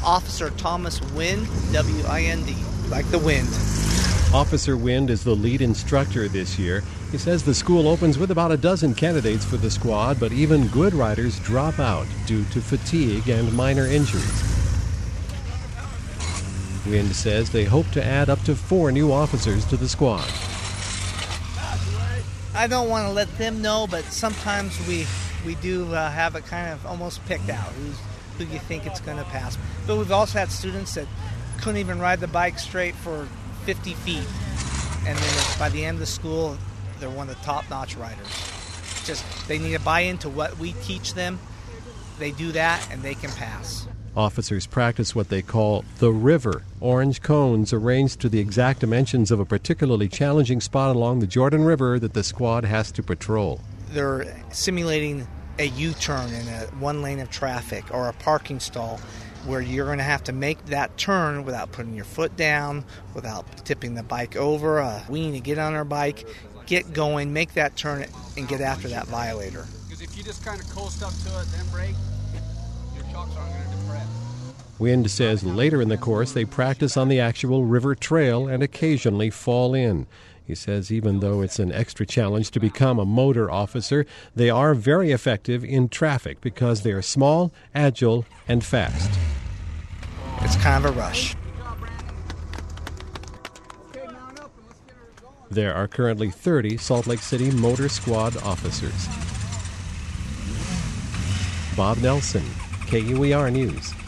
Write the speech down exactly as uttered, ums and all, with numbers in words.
Officer Thomas Wind, W I N D, like the wind. Officer Wind is the lead instructor this year. He says the school opens with about a dozen candidates for the squad, but even good riders drop out due to fatigue and minor injuries. Wind says they hope to add up to four new officers to the squad. I don't want to let them know, but sometimes we we do uh, have it kind of almost picked out who's, who you think it's going to pass. But we've also had students that couldn't even ride the bike straight for fifty feet, and then by the end of the school, they're one of the top-notch riders. Just they need to buy into what we teach them. They do that, and they can pass. Officers practice what they call the river, orange cones arranged to the exact dimensions of a particularly challenging spot along the Jordan River that the squad has to patrol. They're simulating a U-turn in a one lane of traffic or a parking stall where you're going to have to make that turn without putting your foot down, without tipping the bike over. Uh, we need to get on our bike, get going, make that turn, and get after that violator. Because if you just kind of coast up to it, then brake, your shocks aren't going to depress. Wind says later in the course they practice on the actual river trail and occasionally fall in. He says even though it's an extra challenge to become a motor officer, they are very effective in traffic because they are small, agile, and fast. It's kind of a rush. There are currently thirty Salt Lake City Motor Squad officers. Bob Nelson, K U E R News.